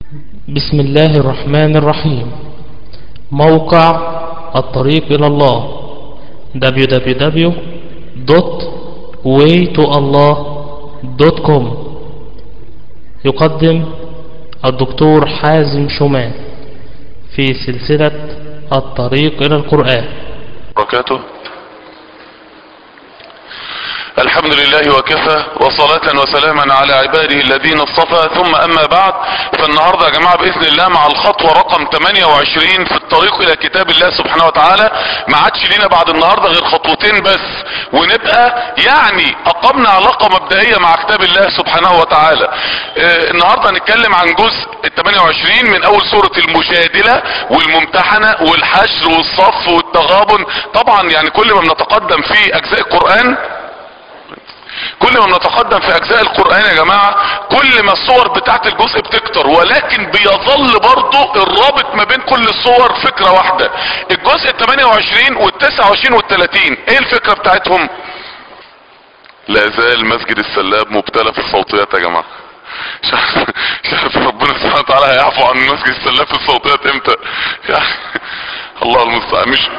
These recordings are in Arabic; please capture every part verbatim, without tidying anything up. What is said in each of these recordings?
بسم الله الرحمن الرحيم. موقع الطريق إلى الله دبليو دبليو دبليو دوت واي تو الله دوت كوم يقدم الدكتور حازم شومان في سلسلة الطريق إلى القرآن. بركاته. الحمد لله وكفى، وصلاة وسلاما على عباده الذين اصطفى، ثم اما بعد. فالنهاردة يا جماعة باذن الله مع الخطوة رقم ثمانية وعشرين في الطريق الى كتاب الله سبحانه وتعالى. ما عادش لينا بعد النهاردة غير خطوتين بس ونبقى يعني اقمنا علاقة مبدئية مع كتاب الله سبحانه وتعالى. آه النهاردة هنتكلم عن جزء ثمانية وعشرين من اول سورة المجادلة والممتحنة والحشر والصف والتغابن. طبعا يعني كل ما بنتقدم في اجزاء القرآن كل ما بنتقدم في اجزاء القرآن يا جماعة كل ما الصور بتاعت الجزء بتكتر، ولكن بيظل برضو الرابط ما بين كل الصور فكرة واحدة. الجزء ثمانية وعشرين والتسعة وعشرين والثلاثين ايه الفكرة بتاعتهم؟ لا زال مسجد السلاب مبتلى في الصوتيات يا جماعة. مش عارف مش عارف ربنا سبحانه وتعالى هيعفو عن مسجد السلاب في الصوتيات امتى يعني. الله المستعان. مش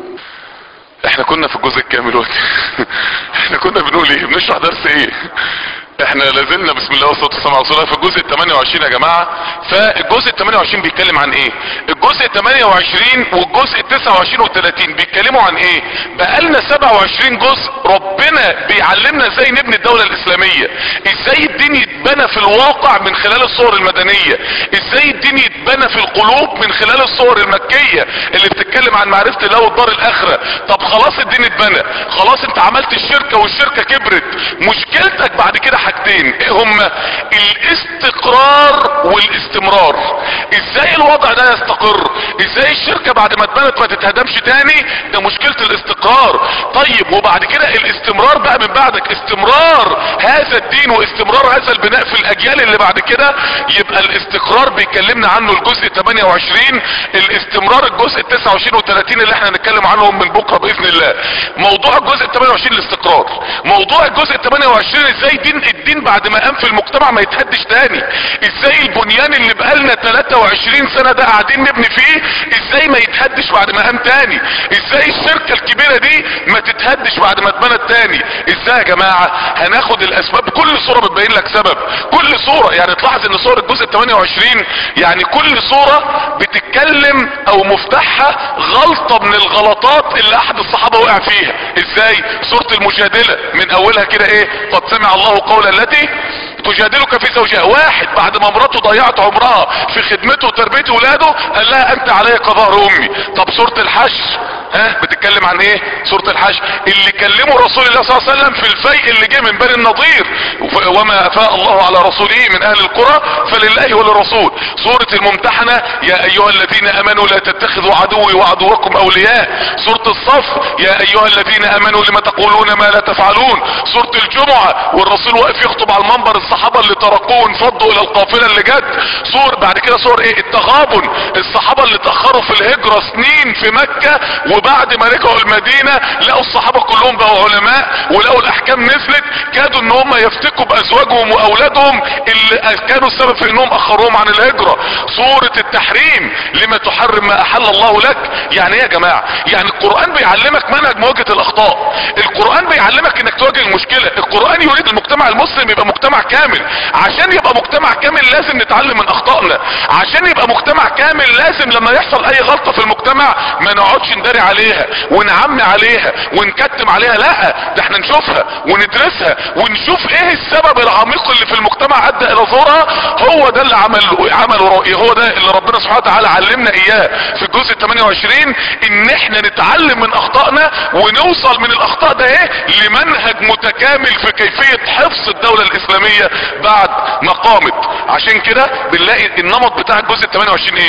احنا كنا في الجزء الكامل وقت احنا كنا بنقول ايه؟ بنشرح درس ايه؟ احنا لازلنا بسم الله والصلاه والسلام على رسول الله في الجزء ثمانية وعشرين يا جماعه. فالجزء ثمانية وعشرين بيتكلم عن ايه؟ الجزء ثمانية وعشرين والجزء تسعة وعشرين والثلاثين بيتكلموا عن ايه؟ بقالنا سبعة وعشرين جزء ربنا بيعلمنا ازاي نبني الدوله الاسلاميه، ازاي الدين يتبنى في الواقع من خلال الصور المدنيه، ازاي الدين يتبنى في القلوب من خلال الصور المكيه اللي بتتكلم عن معرفه الله والدار الاخره. طب خلاص الدين اتبنى، خلاص انت عملت الشركه والشركه كبرت، مشكلتك بعد كده حاجتين ايه هما؟ الاستقرار والاستمرار. ازاي الوضع ده يستقر؟ ازاي الشركة بعد ما اتبنت ما تتهدمش تاني؟ ده مشكلة الاستقرار. طيب وبعد كده الاستمرار بقى من بعدك، استمرار هذا الدين واستمرار هذا البناء في الاجيال اللي بعد كده. يبقى الاستقرار بيكلمنا عنه الجزء ثمانية وعشرين، الاستمرار الجزء تسعة وعشرين وثلاثين اللي احنا هنتكلم عنهم من بكرة باذن الله. موضوع الجزء ثمانية وعشرين الاستقرار، موضوع الجزء ثمانية وعشرين ازاي دين الدين بعد ما قام في المجتمع ما يتهدش تاني، ازاي البنيان اللي بقالنا ثلاثة وعشرين سنة ده قاعدين نبني فيه ازاي ما يتهدش بعد ما قام تاني، ازاي الشركة الكبيرة دي ما تتهدش بعد ما اتبنت تاني. ازاي يا جماعة؟ هناخد الاسباب، كل صورة بتبين لك سبب، كل صورة يعني تلاحظ ان صورة الجزء ثمانية وعشرين يعني كل صورة بتتكلم او مفتاحها غلطة من الغلطات اللي احد الصحابة وقع فيها. ازاي؟ صورة المجادلة من اولها كده ايه؟ قد سمع الله قول التي تجادلك في زوجها. واحد بعد ما مراته ضيعت عمرها في خدمته وتربية ولاده قال لها انت علي كظهر امي. طب سورة الحشر ها بتتكلم عن ايه؟ سورة الحشر اللي كلمه رسول الله صلى الله عليه وسلم في الفيء اللي جه من بني النضير، وما افاء الله على رسوله من اهل القرى فلله وللرسول. سورة الممتحنة يا ايها الذين امنوا لا تتخذوا عدوي وعدوكم اولياء. سورة الصف يا ايها الذين امنوا لما تقولون ما لا تفعلون. سورة الجمعة والرسول واقف يخطب على المنبر، الصحابة اللي تركوه انفضوا الى القافلة اللي جت. سور بعد كده سور ايه؟ التغابن، الصحابة اللي تأخروا في الهجرة سنين في مكة وبعد ما رجعوا المدينة لقوا الصحابة كلهم بقوا علماء ولقوا الاحكام نزلت، كادوا ان هم يفتكوا بازواجهم واولادهم اللي كانوا السبب في انهم اخروهم عن الهجرة. سورة التحريم لما تحرم ما احل الله لك. يعني ايه يا جماعة؟ يعني القرآن بيعلمك منهج مواجهة الاخطاء، القرآن بيعلمك انك تواجه المشكلة، القرآن يريد المجتمع المسلم يبقى مجتمع كامل. عشان يبقى مجتمع كامل لازم نتعلم من اخطائنا، عشان يبقى مجتمع كامل لازم لما يحصل اي غلطة في المجتمع ما نقعدش نداري عليها ونعمي عليها ونكتم عليها، لا ده احنا نشوفها وندرسها ونشوف ايه السبب العميق اللي في المجتمع ادى الى ظهورها. هو ده اللي عمل عمله رأي، هو ده اللي ربنا سبحانه وتعالى علمنا اياه في الجزء ثمانية وعشرين، ان احنا نتعلم من اخطائنا ونوصل من الاخطاء ده ايه؟ لمنهج متكامل في كيفية حفظ الدولة الاسلامية بعد ما قامت. عشان كده بنلاقي النمط بتاع الجزء ثمانية وعشرين ايه؟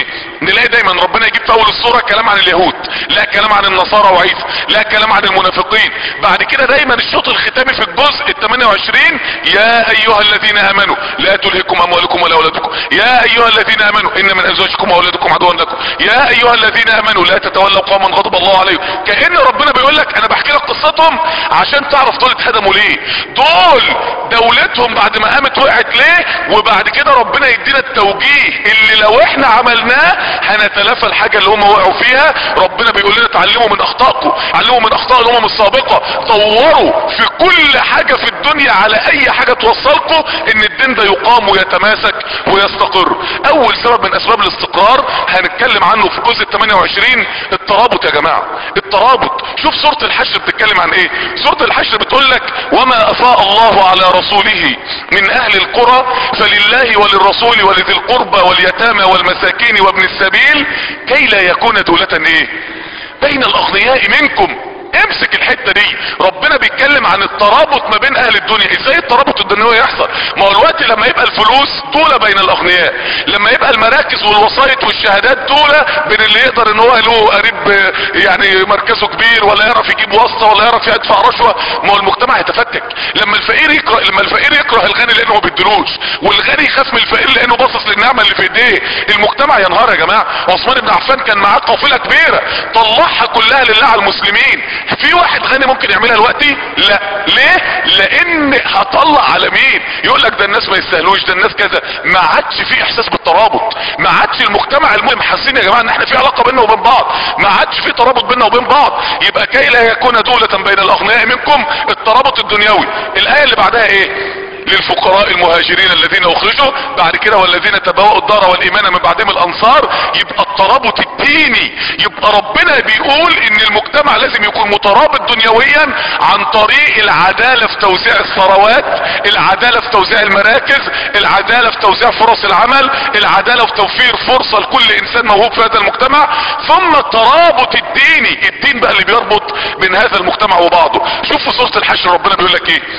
نلاقي دايما ربنا يجيب في اول السورة كلام عن اليهود، لا كلام عن النصارى وعيسى، لا كلام عن المنافقين. بعد كده دايما الشوط الختامي في الجزء ال ثمانية وعشرين يا ايها الذين امنوا لا تلهكم اموالكم ولا اولادكم، يا ايها الذين امنوا ان من ازواجكم واولادكم عدوا لكم، يا ايها الذين امنوا لا تتولوا قوما غضب الله عليهم. كأن ربنا بيقول لك انا بحكي لك قصتهم عشان تعرف دول اتهدموا ليه، دول دولتهم بعد ما قامت وقعت ليه، وبعد كده ربنا يدينا التوجيه اللي لو احنا عملناه هنتلافى الحاجة اللي هم وقعوا فيها. ربنا بيقول لنا اتعلموا من اخطائكم، علموا من اخطاء الامم السابقة، طوروا في كل حاجة في الدنيا على اي حاجة توصلكم ان الدين ده يقام ويتماسك ويستقر. اول سبب من اسباب الاستقرار هنتكلم عنه في الجزء ثمانية وعشرين، الترابط يا جماعة، الترابط. شوف سورة الحشر بتتكلم عن ايه؟ سورة الحشر بتقول لك وما افاء الله على رسوله من اهل القرى فلله وللرسول ولذي القربى واليتامى والمساكين وابن السبيل كي لا يكون دولة ايه بين الاغنياء منكم. امسك الحتة دي، ربنا بيتكلم عن الترابط ما بين اهل الدنيا. ازاي الترابط الدنيوي يحصل؟ ما هو الوقت لما يبقى الفلوس دولة بين الاغنياء، لما يبقى المراكز والوسائط والشهادات دولة بين اللي يقدر ان هو له قريب يعني مركزه كبير ولا يعرف يجيب واسطة ولا يعرف يدفع رشوة، ما هو المجتمع هيتفكك. لما الفقير يكره لما الفقير يكره الغني لانه ما بيدلوش، والغني يخاف من الفقير لانه باصص للنعمة اللي في ايديه، المجتمع ينهار يا جماعة. عثمان بن عفان كان معاه قافلة كبيرة طلعها كلها لله على المسلمين. في واحد غني ممكن يعملها دلوقتي؟ لا. ليه؟ لان هطلع على مين؟ يقول لك ده الناس ما يستاهلوش، ده الناس كذا. ما عادش في احساس بالترابط، ما عادش المجتمع المهم حاسين يا جماعه ان احنا في علاقه بيننا وبين بعض، ما عادش في ترابط بيننا وبين بعض. يبقى كي لا يكون دولة بين الاغنياء منكم، الترابط الدنيوي. الايه اللي بعدها ايه؟ للفقراء المهاجرين الذين اخرجوا، بعد كده والذين تبوأوا الدار والايمان من بعدهم الانصار. يبقى الترابط الديني، يبقى ربنا بيقول ان المجتمع لازم يكون مترابط دنيويا عن طريق العدالة في توزيع الثروات، العدالة في توزيع المراكز، العدالة في توزيع فرص العمل، العدالة في توفير فرصة لكل انسان موهوب في هذا المجتمع، ثم الترابط الديني، الدين بقى اللي بيربط بين هذا المجتمع وبعضه. شوف في سورة الحشر ربنا بيقول لك ايه؟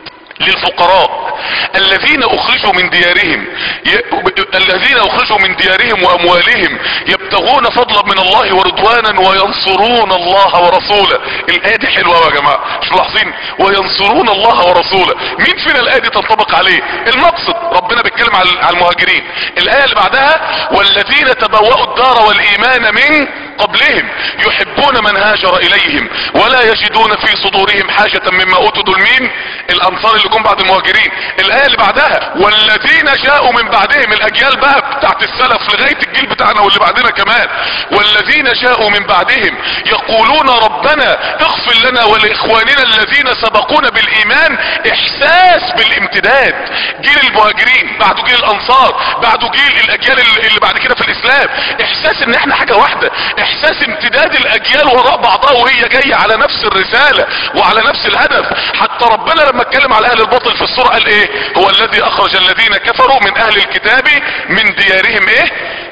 للفقراء الذين اخرجوا من ديارهم ي... الذين اخرجوا من ديارهم واموالهم يبتغون فضلا من الله ورضوانا وينصرون الله ورسوله. الايه دي حلوه يا جماعه، مش ملاحظين؟ وينصرون الله ورسوله. مين فينا الايه دي تنطبق عليه؟ المقصد ربنا بيتكلم على المهاجرين. الايه اللي بعدها والذين تبوأوا الدار والايمان من قبلهم يحبون من هاجر اليهم ولا يجدون في صدورهم حاجة مما اوتوا. دول مين؟ الانصار اللي جم بعد المهاجرين. الايه اللي بعدها والذين جاءوا من بعدهم، الاجيال بقى بتاعت السلف لغاية الجيل بتاعنا واللي بعدنا كمان. والذين جاءوا من بعدهم يقولون ربنا اغفر لنا ولاخواننا الذين سبقونا بالايمان. احساس بالامتداد، جيل المهاجرين بعده جيل الانصار بعده جيل الاجيال اللي بعد كده في الاسلام. احساس ان احنا حاجة واحدة، احساس امتداد الاجيال وراء بعضها وهي جاية على نفس الرسالة وعلى نفس الهدف. حتى ربنا لما اتكلم على اهل الباطل في السورة قال ايه؟ هو الذي اخرج الذين كفروا من اهل الكتاب من ديارهم ايه؟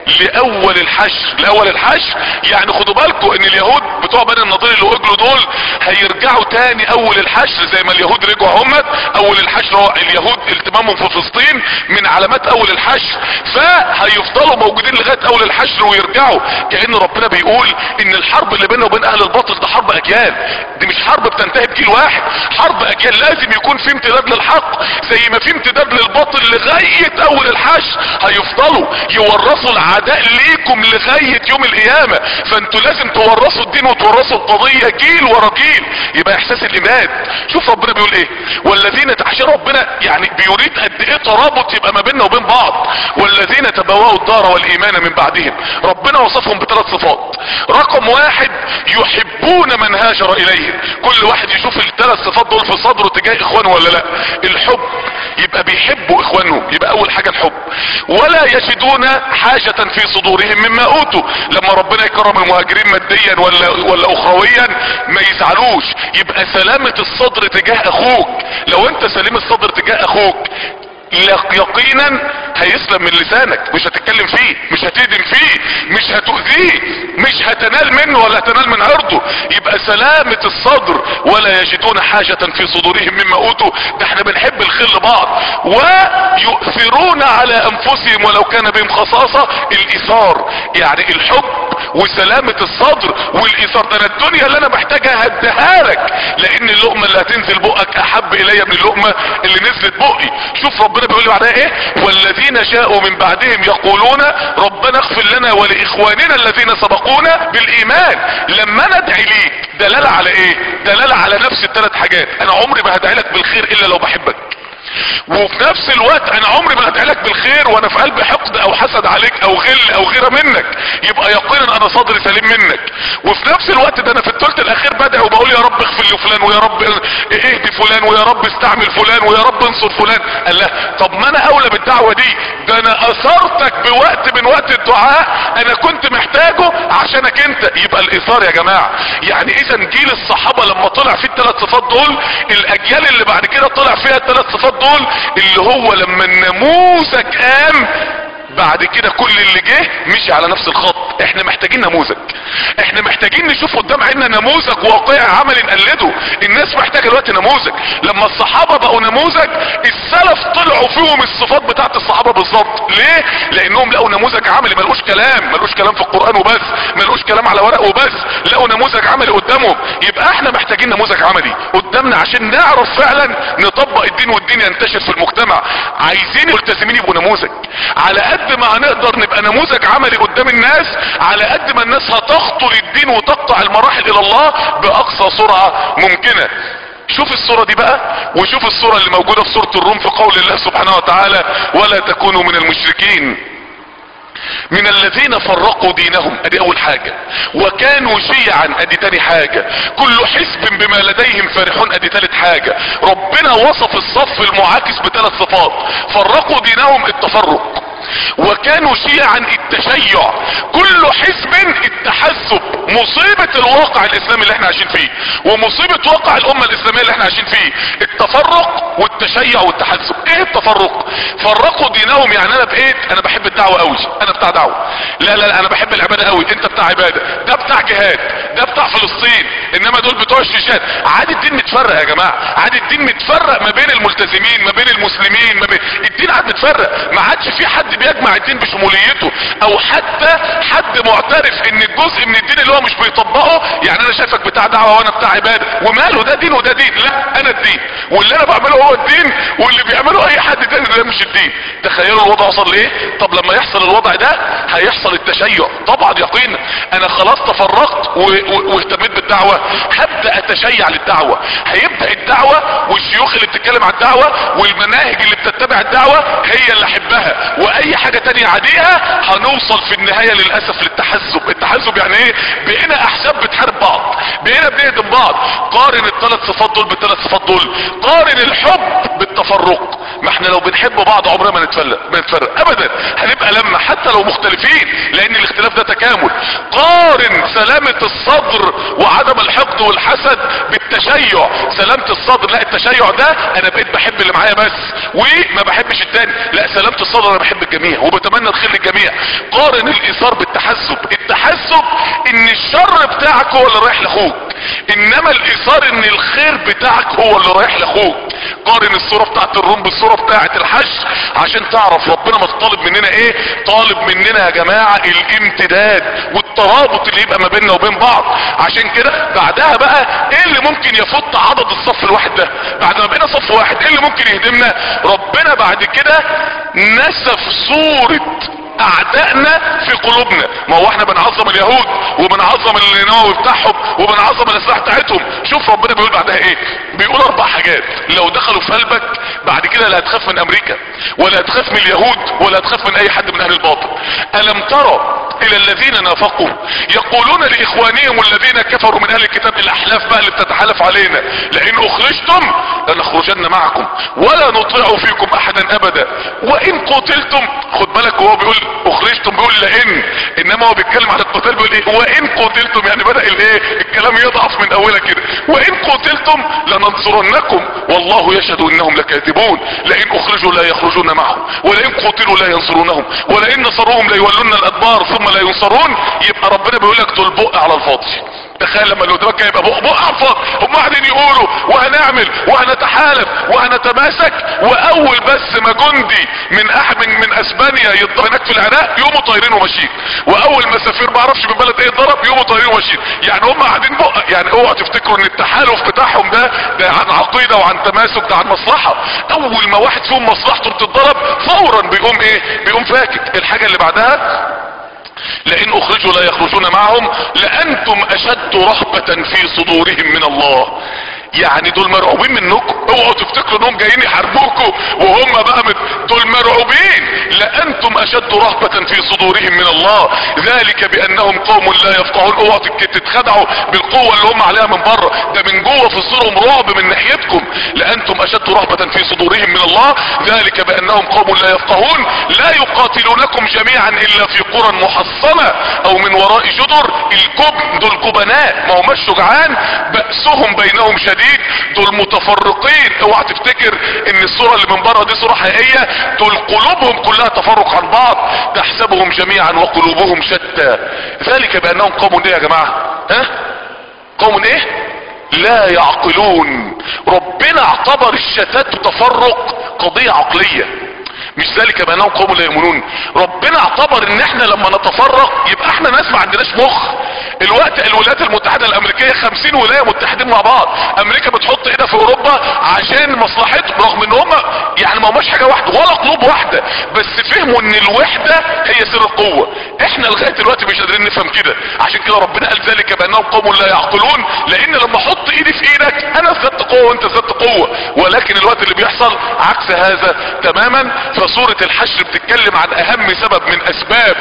لاول الحشر. لاول الحشر يعني خدوا بالكم ان اليهود بتوع بني النضير اللي اجلوا دول هيرجعوا تاني اول الحشر، زي ما اليهود رجعوا هم اول الحشر. هو اليهود التمامهم في فلسطين من علامات اول الحشر، فهيفضلوا موجودين لغاية اول الحشر ويرجعوا. كأن ربنا بيقول ان الحرب اللي بيننا وبين اهل الباطل ده حرب اجيال، دي مش حرب بتنتهي بجيل واحد، حرب اجيال. لازم يكون في امتداد للحق زي ما في امتداد للباطل لغاية اول الحشر. هيفضلوا يورثوا العداء ليكم لغاية يوم القيامة، فانتوا لازم تورثوا الدين وتورثوا القضية جيل ورا جيل. يبقى احساس الامداد. شوف ربنا بيقول ايه؟ والذين عشان ربنا يعني بيريد قد ايه ترابط يبقى ما بيننا وبين بعض. والذين تبوأوا الدار والايمان من بعدهم، ربنا وصفهم بثلاث صفات. رقم واحد يحبون من هاجر اليهم. كل واحد يشوف الثلاث صفات دول في صدره تجاه اخوانه ولا لا. الحب، يبقى بيحبوا اخوانهم، يبقى اول حاجة الحب. ولا يجدون حاجة في صدورهم مما اوتوا، لما ربنا يكرم المهاجرين ماديا ولا ولا اخرويا ما يزعلوش. يبقى سلامة الصدر تجاه اخوك. لو انت سليم الصدر تجاه اخوك يقينا هيسلم من لسانك، مش هتتكلم فيه، مش هتهدم فيه، مش هتؤذيه، مش هتنال منه ولا هتنال من عرضه. يبقى سلامة الصدر. ولا يجدون حاجة في صدورهم مما اوتوا. ده احنا بنحب الخير لبعض. ويؤثرون على انفسهم ولو كان بهم خصاصة. الايثار يعني الحب وسلامة الصدر والايثار. ده انا الدنيا اللي انا محتاجها هديها لك، لان اللقمة اللي هتنزل بقك احب الي من اللقمة اللي نزلت بقي. شوف ربنا بيقول لي بعدها ايه؟ والذين جاءوا من بعدهم يقولون ربنا اغفر لنا ولاخواننا الذين سبقونا بالايمان. لما انا ادعي ليك دلالة على ايه؟ دلالة على نفس الثلاث حاجات. انا عمري ما هدعي لك بالخير الا لو بحبك، وفي نفس الوقت انا عمري ما هدعي لك بالخير وانا في قلبي حقد او حسد عليك او غل او غيره منك، يبقى يقينا انا صدري سليم منك. وفي نفس الوقت ده انا في الثلث الاخير بدعي وبقول يا رب اغفر لفلان، ويا رب اهدي فلان، ويا رب استعمل فلان، ويا رب انصر فلان. قال لا، طب ما انا اولى بالدعوة دي، ده انا اثرتك بوقت من وقت الدعاء انا كنت محتاجه عشانك انت. يبقى الايثار يا جماعة. يعني اذا جيل الصحابة لما طلع فيه الثلاث صفات دول، الاجيال اللي بعد كده طلع فيها الثلاث صفات دول، اللي هو لما النموذج قام بعد كده كل اللي جه مشي على نفس الخط. احنا محتاجين نموذج، احنا محتاجين نشوف قدام عيننا نموذج واقعي عملي نقلده. الناس محتاجه دلوقتي نموذج. لما الصحابه بقوا نموذج، السلف طلعوا فيهم الصفات بتاعت الصحابه بالظبط. ليه؟ لانهم لقوا نموذج عملي، ملوش كلام، ملوش كلام في القران وبس، ملوش كلام على ورق وبس، لقوا نموذج عملي قدامهم. يبقى احنا محتاجين نموذج عملي قدامنا عشان نعرف فعلا نطبق الدين والدين ينتشر في المجتمع. عايزين الملتزمين يبقوا نموذج. على قد ما هنقدر نبقى نموذج عملي قدام الناس، على قد ما الناس هتخطو للدين وتقطع المراحل الى الله باقصى سرعة ممكنة. شوف الصورة دي بقى، وشوف الصورة اللي موجودة في سورة الروم في قول الله سبحانه وتعالى ولا تكونوا من المشركين من الذين فرقوا دينهم. ادي اول حاجة. وكانوا شيعا. ادي تاني حاجة. كل حزب بما لديهم فرحون. ادي تالت حاجة. ربنا وصف الصف المعاكس بثلاث صفات. فرقوا دينهم التفرق، وكانوا شيعا التشيع، كل حزب التحزب. مصيبة الواقع الاسلامي اللي احنا عايشين فيه، ومصيبة واقع الامة الاسلامية اللي احنا عايشين فيه، التفرق والتشيع والتحزب. ايه التفرق؟ فرقوا دينهم يعني انا بقيت انا بحب الدعوة قوي، انا بتاع دعوة، لا لا لا انا بحب العبادة قوي، انت بتاع عبادة، ده بتاع جهاد، ده بتاع فلسطين، انما دول بتوع الشيشات. عادي الدين متفرق يا جماعة، عادي الدين متفرق ما بين الملتزمين، ما بين المسلمين، ما بين الدين عاد متفرق. ما عادش في حد بيجمع الدين بشموليته، او حتى حد معترف ان الجزء من الدين اللي هو مش بيطبقه، يعني انا شايفك بتاع دعوة وانا بتاع عبادة وماله، ده دين وده دين. لا، انا الدين واللي انا بعمله هو الدين، واللي بيعمله اي حد تاني ده مش الدين. تخيلوا الوضع وصل لايه؟ طب لما يحصل الوضع ده هيحصل التشيع طبعا يقينا. انا خلاص تفرقت واهتميت بالدعوة، هبدأ اتشيع للدعوة. هيبدأ الدعوة والشيوخ اللي بتتكلم عن الدعوة والمناهج اللي بتتبع الدعوة هي اللي احبها، واي حاجة تانية عاديها هنوصل في النهاية للأسف للتحزب. التحزب يعني ايه؟ بقينا احزاب بتحارب بعض، بقينا بنهدم بعض. قارن الثلاث صفات دول بالثلاث صفات دول، قارن الحب بالتفرق. ما احنا لو بنحب بعض عمرنا ما نتفرق ما نتفرق ابدا، هنبقى لما حتى لو مختلفين، لان الاختلاف ده تكامل. قارن سلامة الصدر وعدم الحقد والحسد بالتشيع. سلامة الصدر، لا التشيع ده انا بقيت بحب اللي معايا بس وما بحبش التاني، لا سلامة الصدر انا بحب الجميع وبتمنى الخير للجميع. قارن الايثار بالتحزب. التحزب ان الشر بتاعك هو اللي رايح لاخوك، انما الايثار ان الخير بتاعك هو اللي رايح لاخوك. قارن الصورة بتاعت الروم بالصورة بتاعت الحشر عشان تعرف ربنا مطالب مننا ايه. طالب مننا يا جماعة الامتداد والترابط اللي يبقى ما بيننا وبين بعض. عشان كده بعدها بقى ايه اللي ممكن يفت عدد الصف الواحد ده؟ بعد ما بقينا صف واحد ايه اللي ممكن يهدمنا؟ ربنا بعد كده نسف صورة اعدائنا في قلوبنا. ما هو احنا بنعظم اليهود وبنعظم النووي بتاعهم وبنعظم الاسلحه بتاعتهم. شوف ربنا بيقول بعدها ايه؟ بيقول اربع حاجات لو دخلوا في قلبك بعد كده لا هتخاف من امريكا ولا هتخاف من اليهود ولا هتخاف من اي حد من اهل الباطل. الم ترى الى الذين نافقوا يقولون لاخوانهم الذين كفروا من اهل الكتاب، الاحلاف بقى اللي بتتحالف علينا، لئن اخرجتم لنخرجن معكم ولا نطيع فيكم احدا ابدا وان قتلتم. خد بالك وهو بيقول اخرجتم بيقول لئن، انما هو بيتكلم عن القتال بيقول ايه؟ وان قتلتم، يعني بدأ الايه الكلام يضعف من اولها كده. وان قتلتم لننصرنكم والله يشهد انهم لكاذبون، لئن اخرجوا لا يخرجون معهم ولئن قتلوا لا ينصرونهم ولئن نصروهم ليولون الادبار ثم لا ينصرون. يبقى ربنا بيقول لك دول بق على الفاضي. تخيل لما اللي قدامك يبقى بق بق على الفاضي، هم قاعدين يقولوا وهنعمل وهنتحالف وهنتماسك، واول بس ما جندي من احد من, من اسبانيا يضرب هناك في العراق يقوموا طايرين وماشيين، واول ما سفير ما اعرفش من بلد ايه اتضرب يقوموا طايرين وماشيين. يعني هم قاعدين بق. يعني اوعوا تفتكروا ان التحالف بتاعهم ده ده عن عقيده وعن تماسك، ده عن مصلحه. اول ما واحد فيهم مصلحته بتتضرب فورا بيقوم ايه؟ بيقوم فاكك. الحاجه اللي بعدها لئن اخرجوا لا يخرجون معهم لانتم اشد رهبة في صدورهم من الله. يعني دول مرعوبين منكم، اوعوا تفتكروا انهم جايين يحاربوكم وهم بقى مت... دول مرعوبين. لانتم اشد رهبة في صدورهم من الله ذلك بانهم قوم لا يفقهون. اوعوا تتخدعوا بالقوة اللي هم عليها من بره، ده من جوه في صدورهم رعب من ناحيتكم. لانتم اشد رهبة في صدورهم من الله ذلك بانهم قوم لا يفقهون لا يقاتلونكم جميعا الا في قرى محصنة او من وراء جدر. الجبن دول جبناء، ما هماش شجعان، بأسهم بينهم شديد، دول متفرقين. اوعى تفتكر ان الصورة اللي من بره دي صورة حقيقية، دول قلوبهم كلها تفرق عن بعض. تحسبهم جميعا وقلوبهم شتى ذلك بانهم قوم ايه يا جماعة؟ ها؟ قوم ايه؟ لا يعقلون. ربنا اعتبر الشتات والتفرق قضية عقلية، مش ذلك بانهم قوم لا يؤمنون. ربنا اعتبر ان احنا لما نتفرق يبقى احنا ناس ما عندناش مخ. الوقت الولايات المتحدة الامريكية خمسين ولاية متحدين مع بعض، امريكا بتحط ايدها في اوروبا عشان مصلحتهم، رغم ان هم يعني ما هماش حاجة واحدة ولا قلوب واحدة، بس فهموا ان الوحدة هي سر القوة. احنا لغاية دلوقتي مش قادرين نفهم كده. عشان كده ربنا قال ذلك بانهم قوم لا يعقلون، لان لما احط ايدي في ايدك انا زدت قوة وانت زدت قوة، ولكن الوقت اللي بيحصل عكس هذا تماما. فسورة الحشر بتتكلم عن اهم سبب من اسباب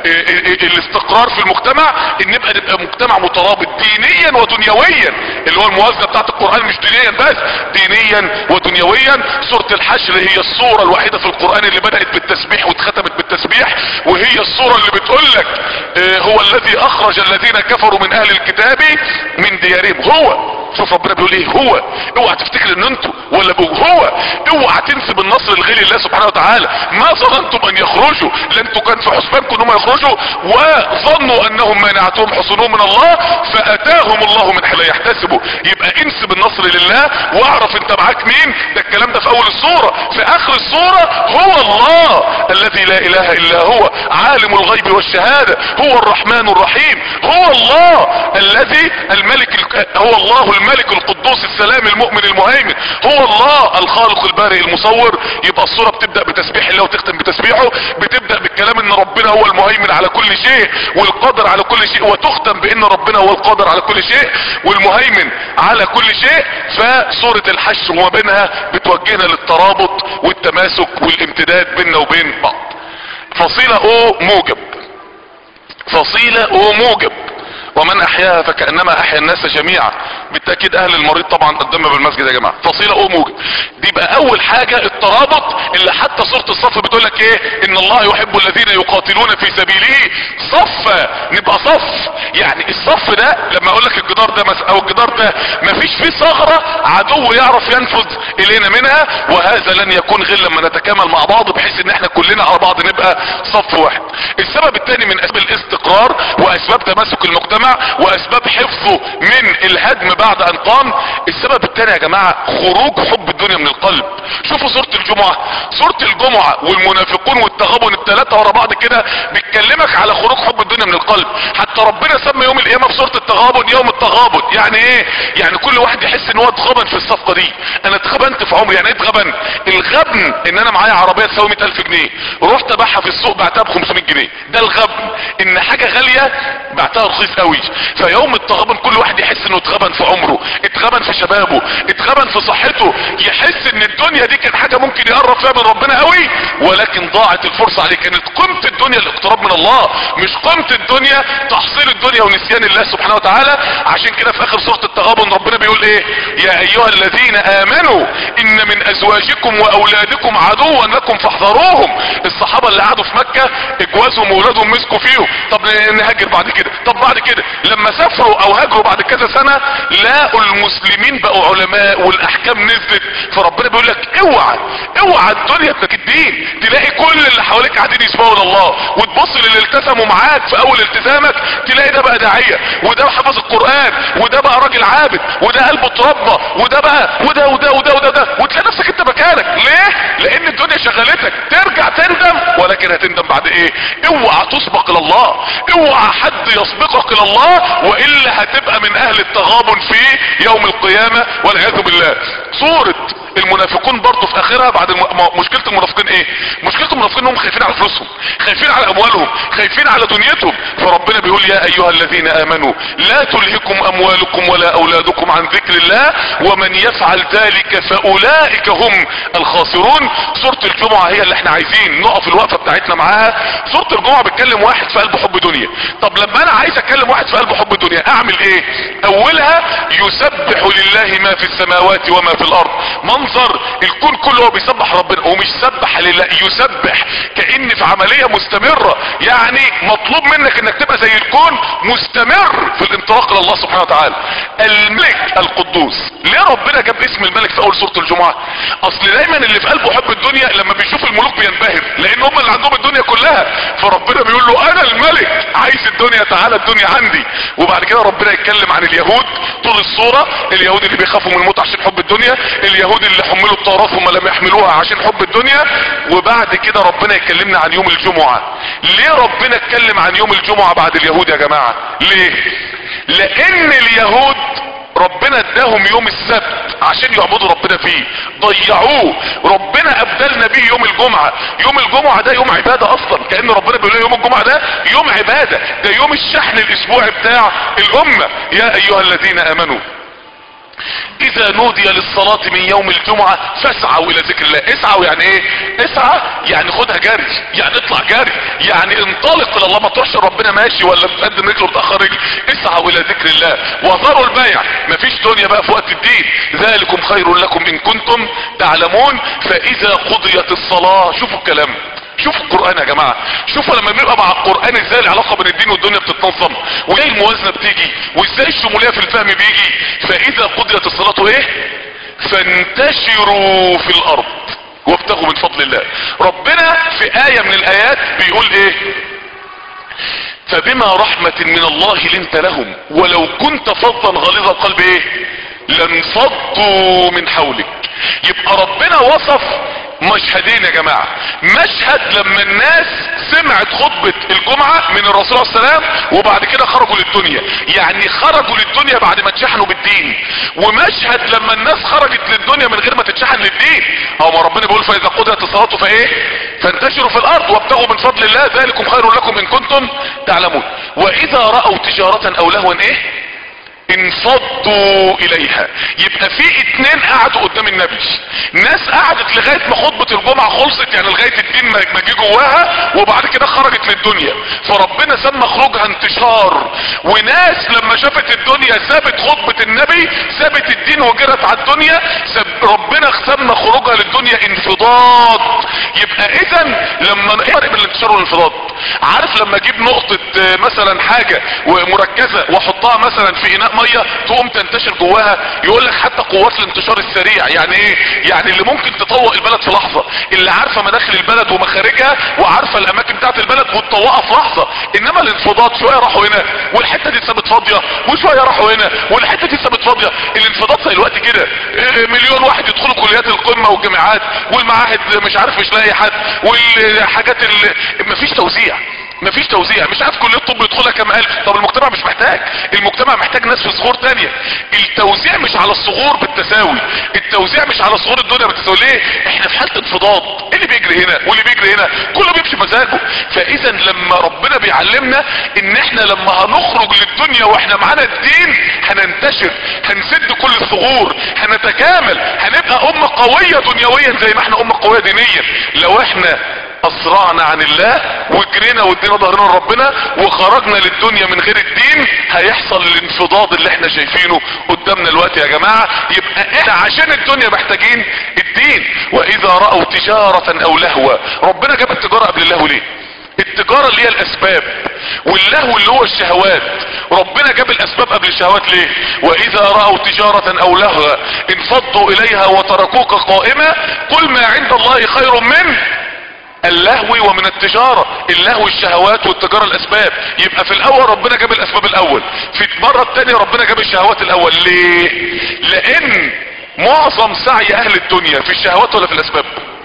الاستقرار في المجتمع، ان نبقى نبقى مجتمع مترابط دينيا ودنيويا، اللي هو الموازنة بتاعت القرآن، مش دينيا بس، دينيا ودنيويا. سورة الحشر هي السورة الوحيدة في القرآن اللي بدأت بالتسبيح واتختمت بالتسبيح، وهي السورة اللي بتقولك هو الذي اخرج الذين كفروا من اهل الكتاب من ديارهم. هو شوف ربنا بيقول ايه؟ هو. اوعى تفتكر ان انتوا ولا بو هو. اوعى تنسب النصر لغير الله سبحانه وتعالى. ما ظننتم ان يخرجوا، لانتوا كان في حسبانكم انهم يخرجوا وظنوا انهم مانعتهم حصونهم من الله فاتاهم الله من حيث لا يحتسبوا. يبقى انسب النصر لله واعرف انت معاك مين. ده الكلام ده في اول السورة. في اخر السورة هو الله الذي لا اله الا هو عالم الغيب والشهادة هو الرحمن الرحيم. هو الله الذي الملك، هو الله الملك القدوس السلام المؤمن المهيمن. هو الله الخالق البارئ المصور. يبقى السورة بتبدأ بتسبيح الله وتختم بتسبيحه، بتبدأ بالكلام ان ربنا هو المهيمن على كل شيء والقادر على كل شيء، وتختم بان ربنا هو القادر على كل شيء والمهيمن على كل شيء. فسورة الحشر وما بينها بتوجهنا للترابط والتماسك والامتداد بيننا وبين بعض. فصيلة او موجب، فصيلة او موجب، ومن احياها فكأنما احيا الناس جميعا. بالتأكيد اهل المريض طبعا قدامنا بالمسجد يا جماعة. فصيلة او موجب دي بقى اول حاجة الترابط، اللي حتى سورة الصف بتقول لك ايه؟ ان الله يحب الذين يقاتلون في سبيله صفا. نبقى صف. يعني الصف ده لما اقول لك الجدار ده مثلا او الجدار ده مفيش فيه ثغرة عدو يعرف ينفذ الينا منها، وهذا لن يكون غير لما نتكامل مع بعض بحيث ان احنا كلنا على بعض نبقى صف واحد. السبب الثاني من اسباب الاستقرار واسباب تماسك المجتمع واسباب حفظه من الهدم بعد ان قام، السبب الثاني يا جماعة خروج حب الدنيا من القلب. شوفوا سورة الجمعة، سورة الجمعة والمنافقون والتغابن الثلاثة ورا بعض كده بتكلمك على خروج حب الدنيا من القلب. حتى ربنا سمى يوم القيامة في سورة التغابن يوم التغابن. يعني ايه؟ يعني كل واحد يحس ان هو اتغبن في الصفقة دي. انا اتغبنت في عمري. يعني ايه اتغبن؟ الغبن ان انا معايا عربية تساوي مئة الف جنيه رحت ابيعها في السوق بعتها ب خمسمائة جنيه، ده الغبن. ان حاجة غالية بعتها رخيص قوي. فيوم التغابن كل واحد يحس انه اتغبن في عمره، اتغبن في شبابه، اتغبن في صحته، يحس ان الدنيا دي كانت حاجة ممكن يقرب فيها من ربنا قوي ولكن ضاعت الفرصة عليه. كانت قيمة الدنيا الاقتراب من الله، مش قيمة الدنيا تحصيل الدنيا ونسيان الله سبحانه وتعالى. عشان كده في اخر سورة التغابن ربنا بيقول ايه؟ يا ايها الذين امنوا ان من ازواجكم واولادكم عدوا لكم فاحذروهم. الصحابة اللي قعدوا في مكة اجوازهم واولادهم مسكوا فيهم. طب نهاجر بعد كده. طب بعد كده لما سافروا او هاجروا بعد كذا سنة لقوا المسلمين بقوا علماء والاحكام نزلت، فربنا بيقول لك اوعى اوعى الدنيا تبقى الدين تلاقي كل اللي حواليك قاعدين يسمعوا لله، وتبص للي التزموا معاك في اول التزامك تلاقي ده بقى داعية، وده حفظ القرآن، وده بقى راجل عابد، وده قلبه اتربى، وده بقى وده وده وده وده, وده. وتلاقي نفسك انت مكانك. ليه؟ لان الدنيا شغلتك، ترجع تندم، ولكن هتندم بعد ايه؟ اوعى تسبق الى الله، اوعى حد يسبقك الى الله، والا هتبقى من اهل التغابن في يوم القيامة والعياذ بالله. صورة المنافقون برضه في اخرها بعد الم... مشكلة المنافقين ايه؟ مشكلة المنافقين انهم خايفين على فلوسهم، خايفين على اموالهم، خايفين على دنيتهم. فربنا بيقول يا ايها الذين امنوا لا تلهكم اموالكم ولا اولادكم عن ذكر الله ومن يفعل ذلك فاولئك هم الخاسرون. سورة الجمعة هي اللي احنا عايزين نقف الوقفة بتاعتنا معاها. سورة الجمعة بتكلم واحد في قلبه حب دنيا. طب لما انا عايز اكلم واحد في قلبه حب دنيا اعمل ايه؟ اولها يسبح لله ما في السماوات وما في الارض. منظر الكون كله هو بيسبح ربنا، ومش سبح لله، يسبح كأن في عملية مستمرة. يعني مطلوب منك انك تبقى زي الكون مستمر في الانطلاق الى الله سبحانه وتعالى. الملك القدوس. ليه ربنا جاب اسم الملك في اول سورة الجمعة؟ اصل دايما اللي في قلبه حب الدنيا لما بيشوف الملوك بينبهر، لان هم اللي عندهم الدنيا كلها. فربنا بيقول له انا الملك، عايز الدنيا تعالى الدنيا عندي. وبعد كده ربنا يتكلم عن اليهود طول الصورة، اليهود اللي بيخافوا من الموت عشان حب الدنيا، اليهود اللي حملوا التوراة هم لم يحملوها عشان حب الدنيا. وبعد كده ربنا يكلمنا عن يوم الجمعة. ليه ربنا اتكلم عن يوم الجمعة بعد اليهود يا جماعة؟ ليه؟ لان اليهود ربنا اداهم يوم السبت عشان يعبدوا ربنا فيه، ضيعوه. ربنا ابدلنا بيه يوم الجمعة. يوم الجمعة ده يوم عبادة اصلا، كأن ربنا بيقول يوم الجمعة ده يوم عبادة، ده يوم الشحن الاسبوعي بتاع الامة. يا ايها الذين امنوا اذا نودي للصلاة من يوم الجمعة فاسعوا الى ذكر الله. اسعوا يعني ايه؟ اسعى يعني خدها جري، يعني اطلع جري، يعني انطلق الى الله. ما تروحش ربنا ماشي ولا بتقدم رجل وتأخر رجل. اسعوا الى ذكر الله وذروا البيع. مفيش دنيا بقى في وقت الدين. ذلكم خير لكم ان كنتم تعلمون. فاذا قضيت الصلاة، شوفوا الكلام، شوفوا القرآن يا جماعة، شوفوا لما بنبقى مع القرآن ازاي العلاقة بين الدين والدنيا بتتنظم، وازاي الموازنة بتيجي، وازاي الشمولية في الفهم بيجي. فاذا قضيت الصلاة ايه؟ فانتشروا في الارض وابتغوا من فضل الله. ربنا في آية من الايات بيقول ايه؟ فبما رحمة من الله لنت لهم ولو كنت فظا غليظ القلب ايه؟ لانفضوا من حولك. يبقى ربنا وصف مشهدين يا جماعة. مشهد لما الناس سمعت خطبة الجمعة من الرسول صلى الله عليه وسلم وبعد كده خرجوا للدنيا، يعني خرجوا للدنيا بعد ما اتشحنوا بالدين. ومشهد لما الناس خرجت للدنيا من غير ما تتشحن للدين. او ما ربنا بيقول فاذا قضيت الصلاة فايه؟ فانتشروا في الارض وابتغوا من فضل الله ذلكم خير لكم ان كنتم تعلمون. واذا رأوا تجارة او لهوا ايه؟ انفضوا اليها. يبقى في اتنين قعدوا قدام النبي، ناس قعدت لغاية ما خطبة الجمعة خلصت، يعني لغاية الدين ما جه جواها، وبعد كده خرجت للدنيا. فربنا سمى خروجها انتشار. وناس لما شافت الدنيا سابت خطبة النبي، سابت الدين وجرت على الدنيا. ربنا سمى خروجها للدنيا انفضاض. يبقى اذا لما نقرب الانتشار والانفضاض، عارف لما اجيب نقطة مثلا حاجة مركزة واحطها مثلا في اناء ميه تقوم تنتشر جواها. يقول لك حتى قوات الانتشار السريع يعني ايه؟ يعني اللي ممكن تطوق البلد في لحظة، اللي عارفة مداخل البلد ومخارجها وعارفة الاماكن بتاعت البلد وتطوقها في لحظة. انما الانفضاض شوية راحوا هنا والحتة دي اتثبت فاضية، وشوية راحوا هنا والحتة دي اتثبت فاضية. الانفضاض زي الوقت كده مليون واحد يدخلوا كليات القمة والجامعات والمعاهد مش عارف مش لاقي حد، والحاجات اللي مفيش توزيع، مفيش توزيع. مش عارف كلية الطب يدخلها كام الف. طب المجتمع مش محتاج، المجتمع محتاج ناس في صغور تانية. التوزيع مش على الصغور بالتساوي، التوزيع مش على صغور الدنيا بالتساوي. ليه؟ احنا في حالة انفضاض، اللي بيجري هنا واللي بيجري هنا كله بيمشي مزاجه. فاذا لما ربنا بيعلمنا ان احنا لما هنخرج للدنيا واحنا معانا الدين هننتشر، هنسد كل الثغور، هنتكامل، هنبقى امة قوية دنيويا زي ما احنا امة قوية دينيا. لو احنا اسرعنا عن الله وجرينا وادينا ظهرنا لربنا وخرجنا للدنيا من غير الدين هيحصل الانفضاض اللي احنا شايفينه قدامنا الوقت يا جماعة. يبقى احنا عشان الدنيا محتاجين الدين. واذا رأوا تجارة او لهوا، ربنا جاب التجارة قبل اللهو ليه؟ التجارة اللي هي الاسباب، واللهو اللي هو الشهوات. ربنا جاب الاسباب قبل الشهوات ليه؟ واذا رأوا تجارة او لهوا انفضوا اليها وتركوك قائمة قل ما عند الله خير من اللهو ومن التجارة. اللهو الشهوات والتجارة الاسباب. يبقى في الاول ربنا جاب الاسباب الاول، في المرة التانية ربنا جاب الشهوات الاول. ليه؟ لان معظم سعي اهل الدنيا في الشهوات ولا في الاسباب؟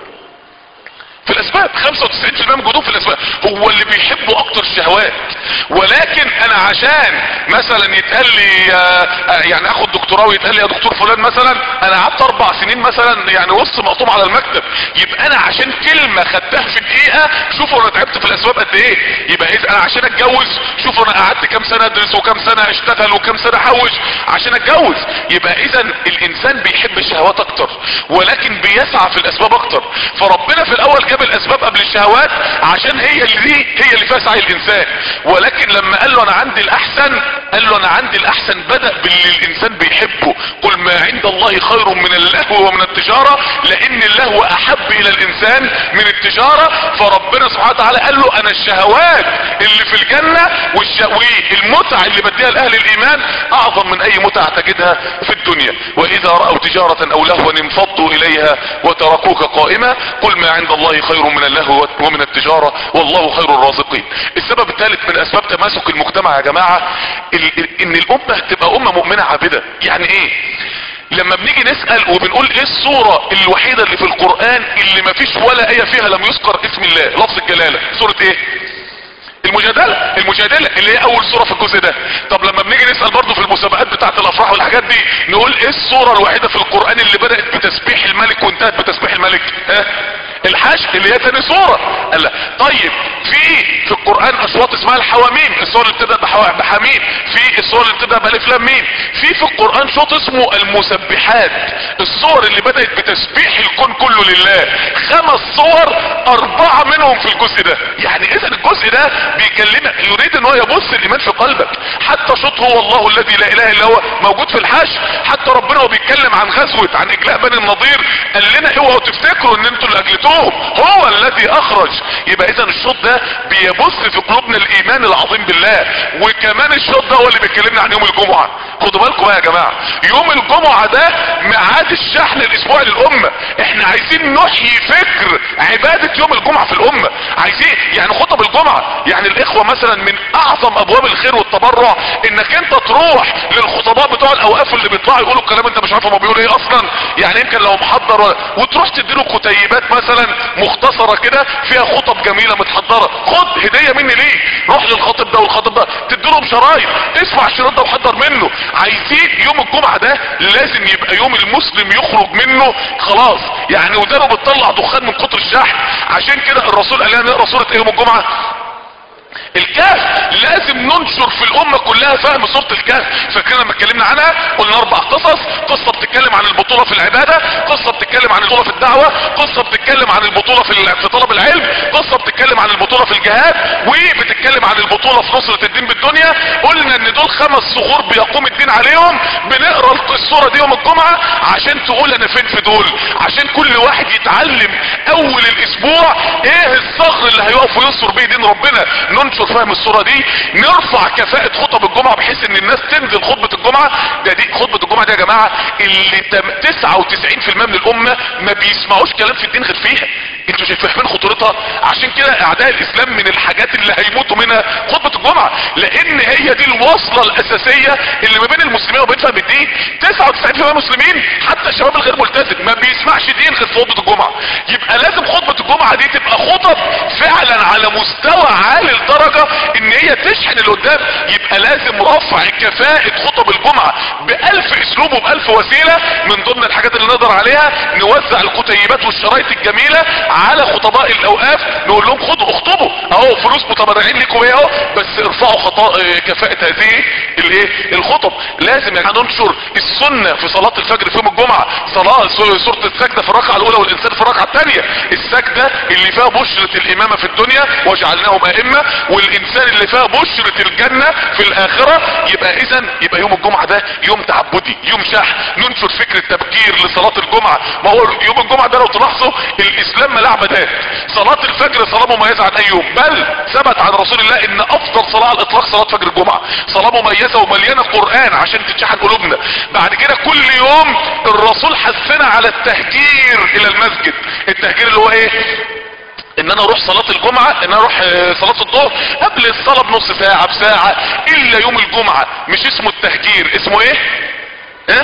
في الاسباب. خمسة وتسعين بالمية من جهودهم في الاسباب. هو اللي بيحبوا اكتر الشهوات. ولكن انا عشان مثلا يتقال لي آه يعني اخد دكتوراه ويتقال لي يا دكتور فلان مثلا انا قعدت اربع سنين مثلا يعني وسط مقطوم على المكتب، يبقى انا عشان كلمة خدتها في دقيقة شوفوا انا تعبت في الاسباب قد ايه. يبقى اذا انا عشان اتجوز شوفوا انا قعدت كام سنة ادرس وكام سنة اشتغل وكام سنة احوش عشان اتجوز. يبقى اذا الانسان بيحب الشهوات اكتر ولكن بيسعى في الاسباب اكتر. فربنا في الاول جاب الاسباب قبل الشهوات عشان هي اللي دي هي اللي فيها سعي الانسان. ولكن لما قال له انا عندي الاحسن قال له انا عندي الاحسن بدأ باللي الانسان بيحبه. قل ما عند الله خير من اللهو ومن التجارة، لان اللهو احب الى الانسان من التجارة. فربنا سبحانه وتعالى قال له انا الشهوات اللي في الجنة والمتع اللي بديها لاهل الايمان اعظم من اي متع تجدها في الدنيا. واذا رأوا تجارة او لهوا انفضوا اليها وتركوك قائمة قل ما عند الله خير من اللهو ومن التجارة والله خير الرازقين. السبب الثالث من اسباب تماسك المجتمع يا جماعة ان الامة تبقى امة مؤمنة عابدة. يعني ايه؟ لما بنيجي نسأل وبنقول ايه الصورة الوحيدة اللي في القرآن اللي ما فيش ولا ايه فيها لم يذكر اسم الله لفظ الجلالة، سورة ايه؟ المجادلة. المجادلة اللي هي اول سورة في الجزء ده. طب لما بنيجي نسأل برضو في المسابقات بتاعت الافراح والحاجات دي نقول ايه السورة الوحيدة في القرآن اللي بدأت بتسبيح الملك وانتهت بتسبيح الملك؟ ها؟ الحشر اللي هي تاني سورة. قال لا. طيب في في القرآن اصوات اسمها الحواميم، السورة اللي بتبدأ بحميم. في السورة اللي بتبدأ بألف لام ميم. في في القرآن شوط اسمه المسبحات، الصور اللي بدأت بتسبيح الكون كله لله. خمس صور اربعة منهم في الجزء ده. يعني اذا الجزء ده بيكلمك يريد ان هو يبص الايمان في قلبك. حتى شوط هو الله الذي لا اله الا هو موجود في الحشر. حتى ربنا هو بيتكلم عن غزوة عن اجلاء بني النضير قال لنا اوعوا تفتكروا ان انتوا اللي اجلتوهم هو الذي اخرج. يبقى اذا الشوط ده بيبص في قلوبنا الايمان العظيم بالله. وكمان الشوط ده هو اللي بيكلمنا عن يوم الجمعة. خدوا بالكم بقى يا جماعة، يوم الجمعة ده ميعاد الشحن الاسبوعي للامة. احنا عايزين نحيي فكر عبادة يوم الجمعة في الامة. عايزين يعني خطب الجمعة، يعني الاخوة مثلا من اعظم ابواب الخير والتبرع انك انت تروح للخطباء بتوع الاوقاف اللي بيطلعوا يقولوا الكلام انت مش عارف هما بيقولوا ايه اصلا. يعني يمكن لو محضر وتروح تديله كتيبات مثلا مختصرة كده فيها خطب جميلة متحضرة، خد هدية مني ليه. روح للخطيب ده والخطيب ده تديلهم شرايط، اسمع الشريط ده وحضر منه. عايزين يوم الجمعة ده لازم يبقى يوم المسلم يخرج منه خلاص يعني ودانه بتطلع دخان من كتر الشحن. عشان كده الرسول قال لنا نقرا سورة ايه يوم الجمعة؟ الكهف. لازم ننشر في الامة كلها فهم سورة الكهف. فاكرين لما اتكلمنا عنها قلنا اربع قصص. قصة بتتكلم عن البطولة في العبادة، قصة بتتكلم عن البطولة في الدعوة، قصة بتتكلم عن البطولة في في طلب العلم، قصة بتتكلم عن البطولة في الجهاد، وبتتكلم عن البطولة في نصرة الدين بالدنيا. قلنا ان دول خمس صخور بيقوم الدين عليهم. بنقرا الصورة دي يوم الجمعة عشان تقول انا فين في دول، عشان كل واحد يتعلم اول الاسبوع ايه الصخر اللي هيقف وينصر بيه دين ربنا. ننشر فهم الصورة دي، نرفع كفاءة خطب الجمعة بحيث ان الناس تنزل خطبة الجمعة. ده دي خطبة الجمعة دي يا جماعة اللي تسعة وتسعين بالمية من الامة ما بيسمعوش كلام في الدين غير فيها. انتوا شايفين فاهمين خطورتها؟ عشان كده اعداء الاسلام من الحاجات اللي هيموتوا منها خطبة الجمعة، لان هي دي الوصلة الاساسية اللي ما بين المسلمين وبين فهم الدين. تسعة وتسعين بالمية مسلمين حتى الشباب الغير ملتزم ما بيسمعش دين غير في خطبة الجمعة. يبقى لازم خطبة الجمعة دي تبقى خطب فعلا على مستوى عالي لدرجة ان هي تشحن اللي قدام. يبقى لازم رفع كفاءة خطب الجمعة بألف اسلوب وبألف وسيلة. من ضمن الحاجات اللي نقدر عليها نوزع الكتيبات والشرايط الجميلة على خطباء الاوقاف، نقول لهم خدوا اخطبوا اهو فلوس متبرعين لكم ايه اهو، بس ارفعوا خطا كفاءة هذه الايه الخطب. لازم يعني ننشر السنة في صلاة الفجر في يوم الجمعة. صلاة سورة السجدة في الركعة الاولى والانسان في الركعة الثانية. السجدة اللي فيها بشرة الامامة في الدنيا وجعلناهم ائمة، والانسان اللي فيها بشرة الجنة في الاخرة. يبقى اذا يبقى يوم الجمعة ده يوم تعبدي، يوم شحن، ننشر فكر التبكير لصلاة الجمعة. ما هو يوم الجمعة ده لو تلاحظوا الاسلام ملاه عبادات. صلاة الفجر صلاة مميزة عن اي يوم، بل ثبت عن رسول الله ان افضل صلاة على الاطلاق صلاة فجر الجمعة، صلاة مميزة ومليانة قرآن عشان تتشحن قلوبنا. بعد كده كل يوم الرسول حثنا على التهجير الى المسجد. التهجير اللي هو ايه؟ ان انا اروح صلاة الجمعة، ان انا اروح صلاة الظهر قبل الصلاة بنص ساعة بساعة. الا يوم الجمعة مش اسمه التهجير، اسمه ايه؟ اه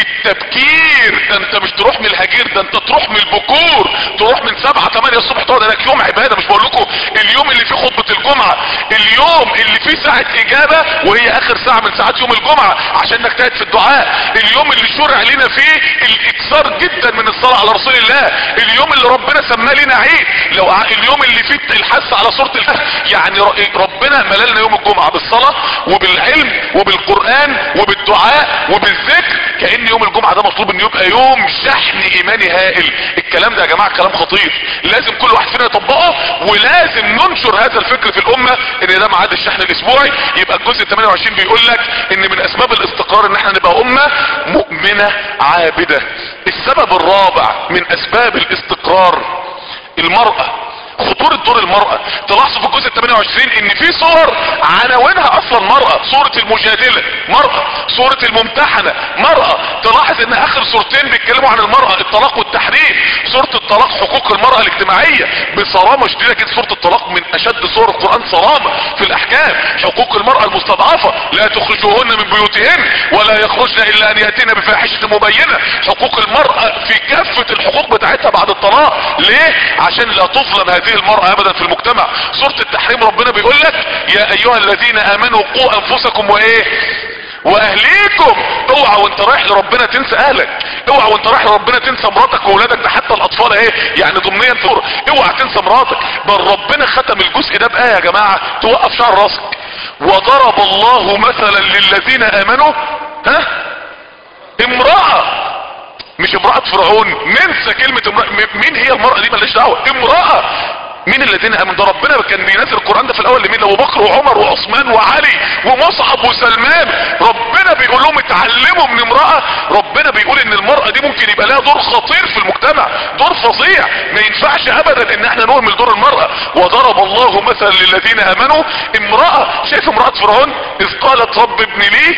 التبكير. ده انت مش تروح من الهجير، ده انت تروح من البكور، تروح من سبعة تمانية الصبح تقعد هناك. يوم عبادة. مش بقول لكم اليوم اللي فيه خطبة الجمعة، اليوم اللي فيه ساعة اجابة وهي اخر ساعة من ساعات يوم الجمعة عشان نجتهد في الدعاء. اليوم اللي شرع لنا فيه الاكثار جدا من الصلاة على رسول الله. اليوم اللي ربنا سماه لنا عيد. لو ع... اليوم اللي فيه الحث على سورة الفجر. يعني ربنا مللنا يوم الجمعة بالصلاة وبالعلم وبالقرآن وبالدعاء وبالذكر. كأن يوم الجمعة ده مطلوب انه يبقى يوم شحن ايماني هائل. الكلام ده يا جماعة كلام خطير، لازم كل واحد فينا يطبقه، ولازم ننشر هذا الفكر في الامة ان ده ميعاد الشحن الاسبوعي. يبقى الجزء ثمانية وعشرين بيقول لك ان من اسباب الاستقرار ان احنا نبقى امة مؤمنة عابدة. السبب الرابع من اسباب الاستقرار المرأة، خطورة دور المرأة. تلاحظوا في الجزء ثمانية وعشرين ان في صور عناوينها اصلا مرأة. سورة المجادلة مرأة، سورة الممتحنة مرأة. تلاحظ ان اخر سورتين بيتكلموا عن المرأة، الطلاق والتحريم. سورة الطلاق حقوق المرأة الاجتماعية بصرامة شديدة كده. سورة الطلاق من اشد سور القرآن صرامة في الاحكام. حقوق المرأة المستضعفة، لا تخرجوهن من بيوتهن ولا يخرجن الا ان ياتين بفاحشة مبينة. حقوق المرأة في كافة الحقوق بتاعتها بعد الطلاق. ليه؟ عشان لا تظلم هذه المرأة ابدا في المجتمع. سورة التحريم ربنا بيقول لك يا ايها الذين امنوا قوا انفسكم وايه واهليكم. اوعى وانت رايح لربنا تنسى اهلك، اوعى وانت رايح لربنا تنسى مراتك واولادك. ده حتى الاطفال اهي يعني ضمنيا فور. اوعى تنسى مراتك. بل ربنا ختم الجزء ده بايه يا جماعة توقف شعر راسك. وضرب الله مثلا للذين امنوا ها امرأة، مش امرأة فرعون. ننسى كلمة امرأة. مين هي المرأة دي؟ مالهاش دعوة. امرأة. مين الذين امنوا؟ ده ربنا كان بينزل القرآن ده في الاول لمين؟ لابو بكر وعمر وعثمان وعلي ومصعب وسلمان. ربنا بيقول لهم اتعلموا من امرأة. ربنا بيقول ان المرأة دي ممكن يبقى لها دور خطير في المجتمع، دور فظيع. ما ينفعش ابدا ان احنا نهمل دور المرأة. وضرب الله مثلا للذين امنوا امرأة. شايف امرأة فرعون اذ قالت رب ابن لي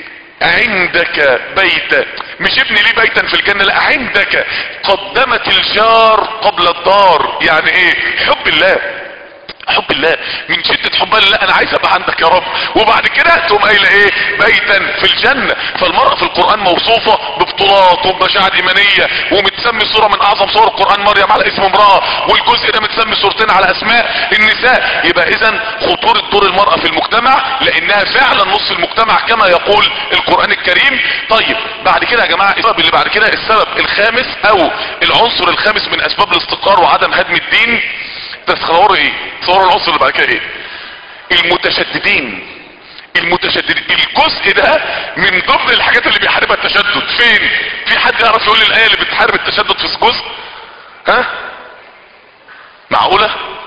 عندك بيتا، مش ابن لي بيتا في الجنة، لا عندك. قدمت الجار قبل الدار. يعني ايه؟ حب الله، حب الله. من شدة حبها لا انا عايز ابقى عندك يا رب. وبعد كده تقوم قايله ايه؟ بيتا في الجنة. فالمرأة في القرآن موصوفة ببطولات وبمشاعر ايمانية، ومتسمي صورة من اعظم صور القرآن مريم على اسم امرأة، والجزء ده متسمي صورتين على اسماء النساء. يبقى اذا خطورة دور المرأة في المجتمع لانها فعلا نص المجتمع كما يقول القرآن الكريم. طيب بعد كده يا جماعة السبب اللي بعد كده، السبب الخامس او العنصر الخامس من اسباب الاستقرار وعدم هدم الدين. تصوروا ايه؟ تصوروا العنصر اللي بعد كده ايه؟ المتشددين. المتشددين الجزء ده من ضمن الحاجات اللي بيحاربها التشدد. فين؟ في حد يعرف يقول لي الايه اللي بتحارب التشدد في الجزء؟ ها؟ معقولة؟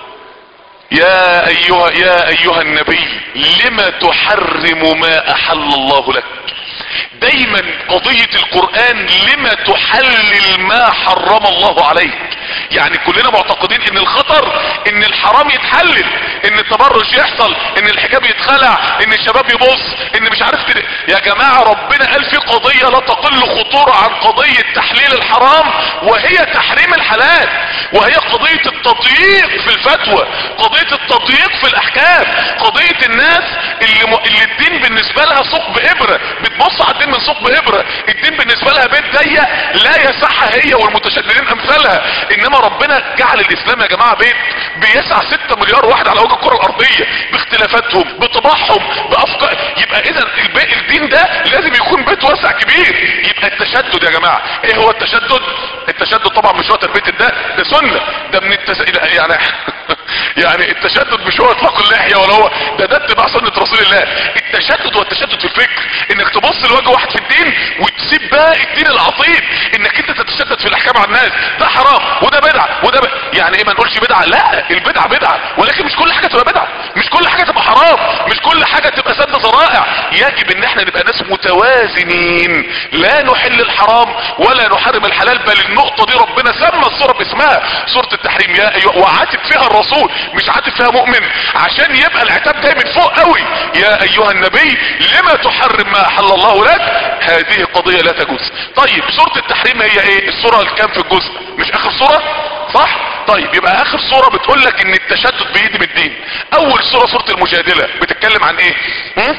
يا ايها يا ايها النبي لما تحرم ما احل الله لك. دايما قضية القرآن لما تحلل ما حرم الله عليك. يعني كلنا معتقدين ان الخطر ان الحرام يتحلل، ان التبرج يحصل، ان الحجاب يتخلع، ان الشباب يبص، ان مش عارف كده. يا جماعة ربنا قال في قضية لا تقل خطورة عن قضية تحليل الحرام وهي تحريم الحلال، وهي قضية التضييق في الفتوى، قضية التضييق في الاحكام، قضية الناس اللي, م... اللي الدين بالنسبة لها ثقب ابرة، بتبص على الدين من ثقب ابرة. الدين بالنسبة لها بيت ضيق لا يسعها هي والمتشددين امثالها. انما ربنا جعل الاسلام يا جماعة بيت بيسع ستة مليار واحد على وجه الكرة الارضية باختلافاتهم بطباعهم بافكار. يبقى اذا الدين ده لازم يكون بيت واسع كبير. يبقى التشدد يا جماعة ايه هو التشدد؟ التشدد طبعا مش هو تربية الدق، ده سنة، ده من التس... يعني يعني التشدد مش هو اطلاق اللحية ولا هو ده ده اتباع سنة رسول الله. التشدد هو التشدد في الفكر، انك تبص لوجه واحد في الدين وتسيب باقي الدين العظيم، انك انت تتشدد في الاحكام على الناس. ده حرام وده بدعة وده ب... يعني ايه ما نقولش بدعة؟ لا البدعة بدعة، ولكن مش كل حاجة تبقى بدعة، مش كل حاجة تبقى حرام، مش كل حاجة تبقى سد ذرائع. يجب ان احنا نبقى ناس متوازنين، لا نحل الحرام ولا نحرم الحلال، بل النقطة دي ربنا سمى السورة باسمها سورة التحريم، يا ايها، وعاتب فيها الرسول مش عاتب فيها مؤمن، عشان يبقى العتاب جاي من فوق قوي. يا ايها النبي لما تحرم ما احل الله لك، هذه قضية لا تجوز. طيب سورة التحريم هي ايه؟ السورة الكام في الجزء؟ مش اخر سورة صح؟ طيب يبقى اخر سورة بتقول لك ان التشدد بيهدم الدين. اول سورة سورة المجادلة بتتكلم عن ايه؟ م?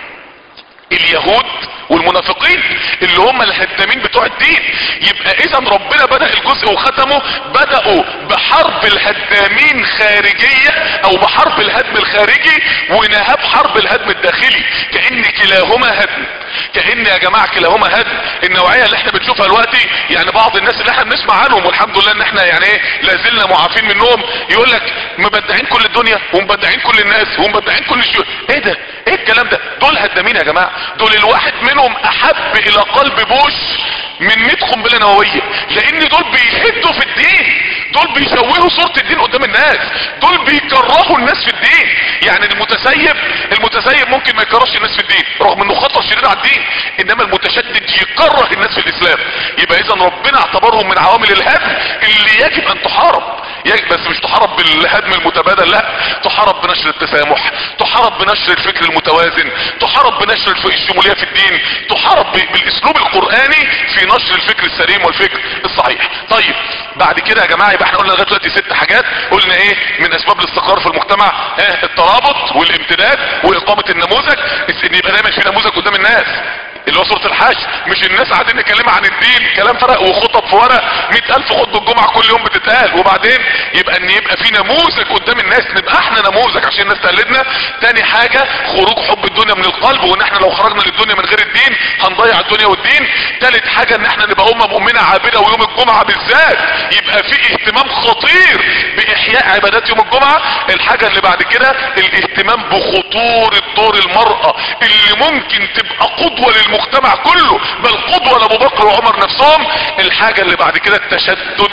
اليهود والمنافقين اللي هم الهدامين بتوع الدين. يبقى اذا ربنا بدأ الجزء وختمه، بدأوا بحرب الهدامين خارجية او بحرب الهدم الخارجي، ونهى بحرب الهدم الداخلي، كأن كلاهما هدم، كأن يا جماعة كلاهما هدم. النوعية اللي احنا بنشوفها دلوقتي، يعني بعض الناس اللي احنا بنسمع عنهم والحمد لله ان احنا يعني ايه لازلنا معافين منهم، يقول لك مبدعين كل الدنيا ومبدعين كل الناس ومبدعين كل الشيء. ايه ده؟ ايه الكلام ده؟ دول هدامين يا جماعة، دول الواحد منهم احب الى قلب بوش من مية قنبله نوويه، لان دول بيهدوا في الدين، دول بيشوهوا صورة الدين قدام الناس، دول بيكرهوا الناس في الدين. يعني المتسيب المتسيب ممكن ما يكرهش الناس في الدين رغم انه خطر شديد على الدين، انما المتشدد يكره الناس في الاسلام. يبقى اذا ربنا اعتبرهم من عوامل الهدم اللي يجب ان تحارب، يجب بس مش تحارب بالهدم المتبادل، لا، تحارب بنشر التسامح، تحارب بنشر الفكر المتوازن، تحارب بنشر الشمولية في الدين، تحارب بالاسلوب القرآني في نشر الفكر السليم والفكر الصحيح. طيب بعد كده يا جماعة يبقى احنا قلنا لغاية دلوقتي ست حاجات، قلنا ايه من اسباب الاستقرار في المجتمع؟ اه الترابط والامتداد واقامة النموذج، ان يبقى دايما في نموذج قدام الناس اللي هو سورة الحشر، مش الناس قاعدين نتكلم عن الدين كلام فرق وخطب في ورق، مئة الف خطبة الجمعة كل يوم بتتقال، وبعدين يبقى ان يبقى في نموذج قدام الناس، نبقى احنا نموذج عشان الناس تقلدنا. تاني حاجة خروج حب الدنيا من القلب، وان احنا لو خرجنا للدنيا من غير الدين هنضيع الدنيا والدين. تالت حاجة ان احنا نبقى امة مؤمنة عابدة، ويوم الجمعة بالذات يبقى في اهتمام خطير باحياء عبادات يوم الجمعة. الحاجة اللي بعد كده الاهتمام بخطورة دور المرأة اللي ممكن تبقى قدوة للمجتمع كله، بل قدوة لابو بكر وعمر نفسهم. الحاجة اللي بعد كده التشدد،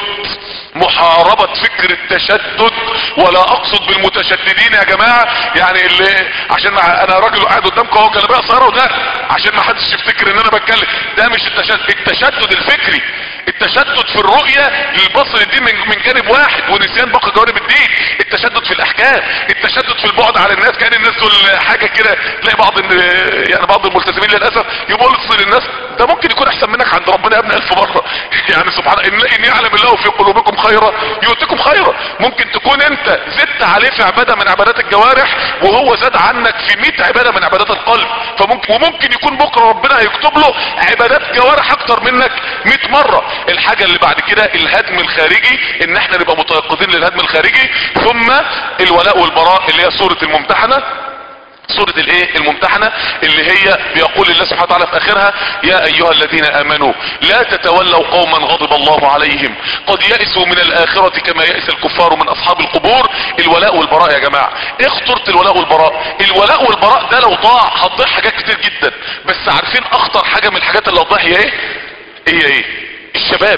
محاربة فكر التشدد، ولا اقصد بالمتشددين يا جماعة يعني اللي عشان مع انا راجل قاعد قدامكم اهو جلابيه قصيره وده عشان ما حدش يفتكر ان انا بتكلم، ده مش التشدد. التشدد الفكري، التشدد في الرؤية للبصر الدين من, من جانب واحد ونسيان باقي جوانب الدين، التشدد في الاحكام، التشدد في البعد على الناس، كان الناس دول حاجة كده. تلاقي بعض يعني بعض الملتزمين للاسف يبص للناس ده ممكن يكون احسن منك عند ربنا يا ابن الف مرة يعني سبحان الله، ان يعلم الله في قلوبكم خيرا يؤتكم خيرا. ممكن تكون انت زدت عليه في عبادة من عبادات الجوارح وهو زاد عنك في مئة عبادة من عبادات القلب، فممكن وممكن يكون بكرة ربنا هيكتب له عبادات جوارح اكتر منك مئة مرة. الحاجة اللي بعد كده الهدم الخارجي، ان احنا نبقى متيقظين للهدم الخارجي. ثم الولاء والبراء اللي هي سورة الممتحنة، سورة الايه الممتحنة اللي هي بيقول الله سبحانه وتعالى في اخرها يا ايها الذين امنوا لا تتولوا قوما غضب الله عليهم قد يئسوا من الاخرة كما يئس الكفار من اصحاب القبور. الولاء والبراء يا جماعة، ايه خطورة الولاء والبراء؟ الولاء والبراء ده لو ضاع هتضيع حاجات كتير جدا، بس عارفين اخطر حاجة من الحاجات اللي هتضيع هي ايه؟ هي ايه؟ الشباب.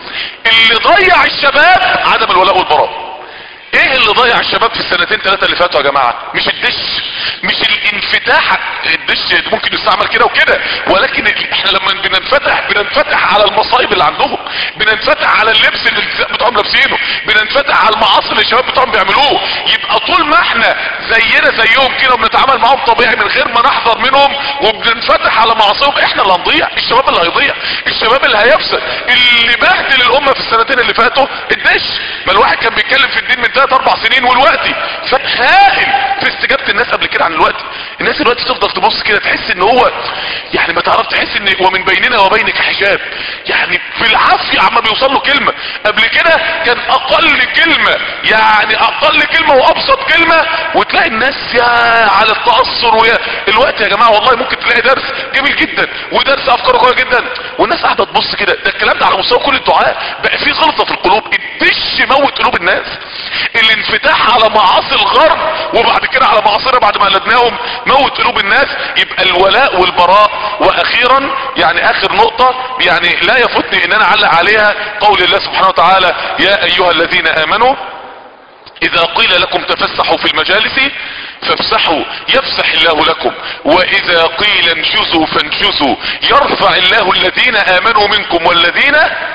اللي ضيع الشباب عدم الولاء والبراء. ايه اللي ضيع الشباب في السنتين ثلاثة اللي فاتوا يا جماعة؟ مش الدش، مش الانفتاح. الدش ممكن يستعمل كده وكده، ولكن احنا لما بننفتح بننفتح على المصايب اللي عندهم، بننفتح على اللبس اللي النساء بتوعهم لابسينه، بننفتح على المعاصي اللي الشباب بتوعهم بيعملوه. يبقى طول ما احنا زينا زيهم كده وبنتعامل معاهم طبيعي من غير ما نحذر منهم وبننفتح على معاصيهم، احنا اللي هنضيع، الشباب اللي هيضيع، الشباب اللي هيفسد. اللي بهدل الامة في السنتين اللي فاتوا الدش. ما الواحد كان بيتكلم في الدين من ثلاث اربع سنين والوقتي فهائل في استجابة الناس قبل كده عن الوقت. الناس دلوقتي تفضل تبص كده تحس ان هو يعني ما تعرف، تحس ان ومن بيننا وبينك حجاب، يعني بالعافية عما بيوصل له كلمة. قبل كده كان اقل كلمة يعني اقل كلمة وابسط كلمة وتلاقي الناس يا على التأثر. ويا الوقت يا جماعة والله ممكن تلاقي درس جميل جدا ودرس افكاره قوية جدا والناس قاعدة تبص كده. ده الكلام ده على مستوى كل الدعاء. بقى في غلطة في القلوب، الدش موت قلوب الناس، الانفتاح على معاصي الغرب وبعد كده على معاصينا بعد ما قلدناهم موت قلوب الناس. يبقى الولاء والبراء. واخيرا يعني اخر نقطة يعني لا يفوتني ان انا اعلق عليها قول الله سبحانه وتعالى يا ايها الذين امنوا اذا قيل لكم تفسحوا في المجالس فافسحوا يفسح الله لكم، واذا قيل انشزوا فانشزوا يرفع الله الذين امنوا منكم والذين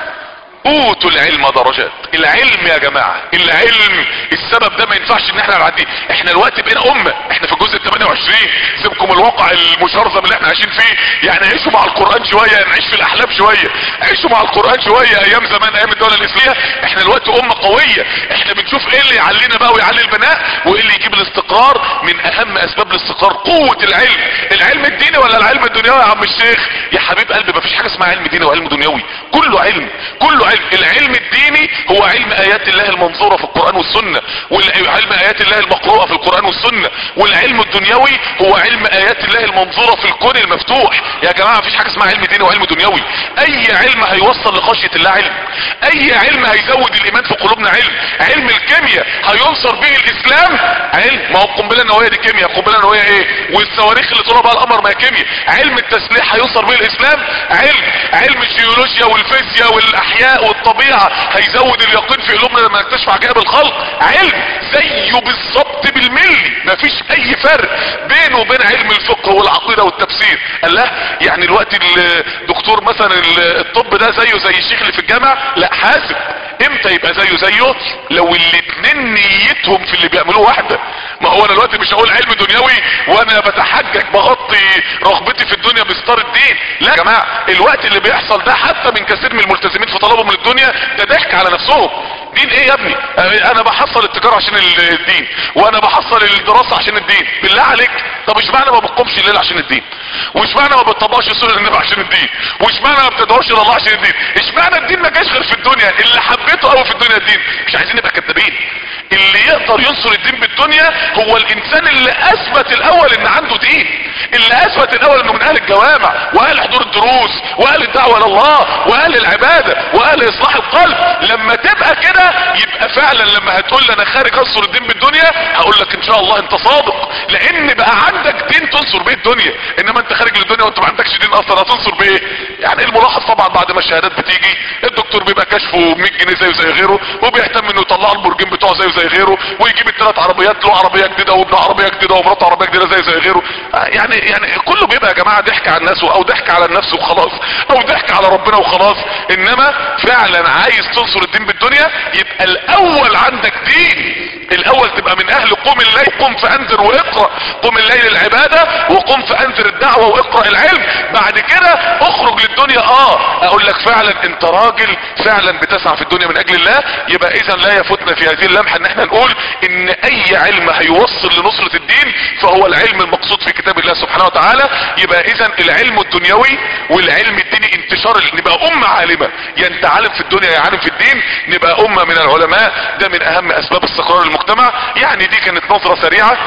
اوتوا العلم درجات. العلم يا جماعة، العلم السبب ده ما ينفعش ان احنا نعديه. احنا دلوقتي بقينا امة، احنا في الجزء ثمانية وعشرين، سيبكم الواقع المشرذم اللي احنا عايشين فيه، يعني عيشوا مع القرآن شوية، نعيش في الاحلام شوية، عيشوا مع القرآن شوية. ايام زمان ايام الدولة الاسلامية احنا دلوقتي امة قوية، احنا بنشوف ايه اللي يعلينا بقى ويعلي البناء وايه اللي يجيب الاستقرار. من اهم اسباب الاستقرار قوة العلم. العلم الديني ولا العلم الدنيوي يا عم الشيخ؟ يا حبيب قلبي ما فيش حاجة اسمها علم ديني وعلم دنيوي، كله علم، كله علم. العلم الديني هو علم ايات الله المنظورة في القرآن والسنة، والعلم ايات الله المقروءة في القرآن والسنة، والعلم الدنيوي هو علم ايات الله المنظورة في الكون المفتوح. يا جماعة مفيش حاجة اسمها علم ديني وعلم دنيوي. اي علم هيوصل لخشية الله علم، اي علم هيزود الايمان في قلوبنا علم. علم الكيمياء هينصر به الاسلام علم، ما هو القنبلة النووية دي كيمياء، القنبلة النووية ايه؟ والصواريخ اللي طلعوا بقى القمر ما هي كيمياء. علم التسليح هينصر به الاسلام علم. علم الجيولوجيا والفيزياء والاحياء والطبيعة هيزود اليقين في قلوبنا لما نكتشف عجائب الخلق علم. زيه بالظبط بالملي، مفيش اي فرق بينه وبين علم الفقه والعقيدة والتفسير. قال لا يعني الوقت الدكتور مثلا الطب ده زيه زي الشيخ اللي في الجامعة؟ لا، حاسب. امتى يبقى زيه زيه؟ لو الاتنين نيتهم في اللي بيعملوه واحدة. ما هو انا دلوقتي مش هقول علم دنيوي وانا بتحجج بغطي رغبتي في الدنيا بستار الدين. لا يا جماعة، الوقت اللي بيحصل ده حتى من كثير من الملتزمين في طلبهم للدنيا ده ضحك على نفسهم. دين ايه يا ابني؟ انا بحصل التجارة عشان الدين، وانا بحصل الدراسة عشان الدين. بالله عليك، طب اشمعنى ما بتقومش الليل عشان الدين؟ واشمعنى ما بتطبقش سنن النبي عشان الدين؟ واشمعنى ما بتدعوش الى الله عشان الدين؟ اشمعنى الدين ما جاش غير في الدنيا؟ اللي حبيته قوي في الدنيا الدين. مش عايزين نبقى كذابين. اللي يقدر ينصر الدين بالدنيا هو الانسان اللي اثبت الاول ان عنده دين، اللي اثبت الاول انه من اهل الجوامع واهل حضور الدروس واهل الدعوة الى الله واهل العبادة واهل اصلاح القلب. لما تبقى كده يبقى فعلا لما هتقول لي انا خارج انصر الدين بالدنيا هقول لك ان شاء الله انت صادق، لان بقى عندك دين تنصر بيه الدنيا. انما انت خارج للدنيا وانت ما عندكش دين اصلا، هتنصر بايه؟ يعني الملاحظ طبعا بعد ما الشهادات بتيجي الدكتور بيبقى كشفه مية جنيه زيه زي غيره، وبيهتم انه يطلع البرجين بتوعه زيه زي غيره، ويجيب الثلاث عربيات، له عربيه جديده وابنه عربيه جديده ومراته عربيه جديده زي زي غيره. يعني يعني كله بيبقى يا جماعه ضحك على الناس او ضحك على النفس وخلاص، او ضحك على ربنا وخلاص. انما فعلا عايز تنصر الدين بالدنيا يبقى الاول عندك دين، الاول تبقى من اهل قوم الليل، قم فانذر واقرأ، قم الليل العبادة وقم فانذر الدعوة واقرأ العلم. بعد كده اخرج للدنيا. اه اقول لك فعلا انت راجل فعلا بتسعى في الدنيا من اجل الله. يبقى اذا لا يفوتنا في هذه اللمحة ان احنا نقول ان اي علم هيوصل لنصرة الدين فهو العلم المقصود في كتاب الله سبحانه وتعالى. يبقى اذا العلم الدنيوي والعلم الديني انتشار، نبقى امة عالمة، يا انت عالم في الدنيا يا عالم في الدين، نبقى امة من العلماء. ده من اهم اسباب استقرار المجتمع. يعني دي كانت نظرة سريعة،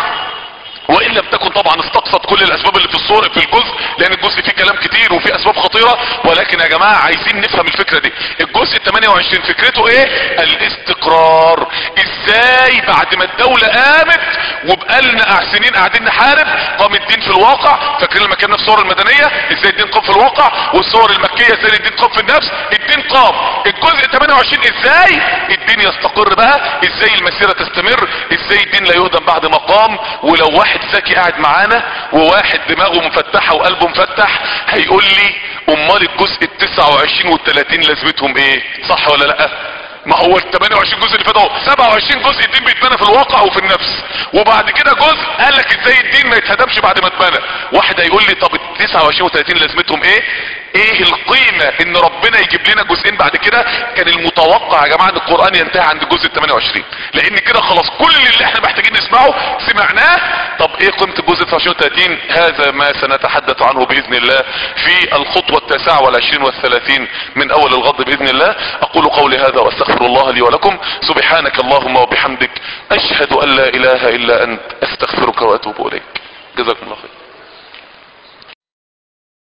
وان لم تكن طبعا استقصت كل الاسباب اللي في الصورة في الجزء، لان الجزء فيه كلام كتير وفيه اسباب خطيرة. ولكن يا جماعة عايزين نفهم الفكرة دي. الجزء ثمانية وعشرين فكرته ايه؟ الاستقرار. ازاي بعد ما الدولة قامت وبقالنا سنين قاعدين نحارب قام الدين في الواقع؟ فاكرين لما كنا في الصور المدنية ازاي الدين قام في الواقع، والصور المكية ازاي الدين قام في النفس؟ الدين قام. الجزء ثمانية وعشرين ازاي الدين يستقر بقى، ازاي المسيرة تستمر، ازاي الدين لا يهدم بعد ما قام. ولو واحد ذكي قاعد معانا وواحد دماغه مفتحة وقلبه مفتح هيقول لي امال الجزء التسعة وعشرين والتلاتين لازمتهم ايه؟ صح ولا لا؟ ما هو ال ثمانية وعشرين جزء اللي فاتوا سبعة وعشرين جزء الدين بيتبنى في الواقع وفي النفس، وبعد كده جزء قال لك ازاي الدين ما يتهدمش بعد ما اتبنى. واحد هيقول لي طب ال تسعة وعشرين وتلاتين لازمتهم ايه؟ ايه القيمة ان ربنا يجيب لنا جزئين بعد كده؟ كان المتوقع يا جماعة ان القرآن ينتهي عند الجزء ال ثمانية وعشرين، لان كده خلاص كل اللي احنا محتاجين نسمعه سمعناه. طب ايه قيمة الجزء تسعة وعشرين وتلاتين؟ هذا ما سنتحدث عنه باذن الله في الخطوة التاسعة والعشرين والثلاثين من اول الغض باذن الله. اقول قولي هذا واستغفر الله لي ولكم. سبحانك اللهم وبحمدك اشهد ان لا اله الا انت استغفرك واتوب اليك. جزاكم الله خير.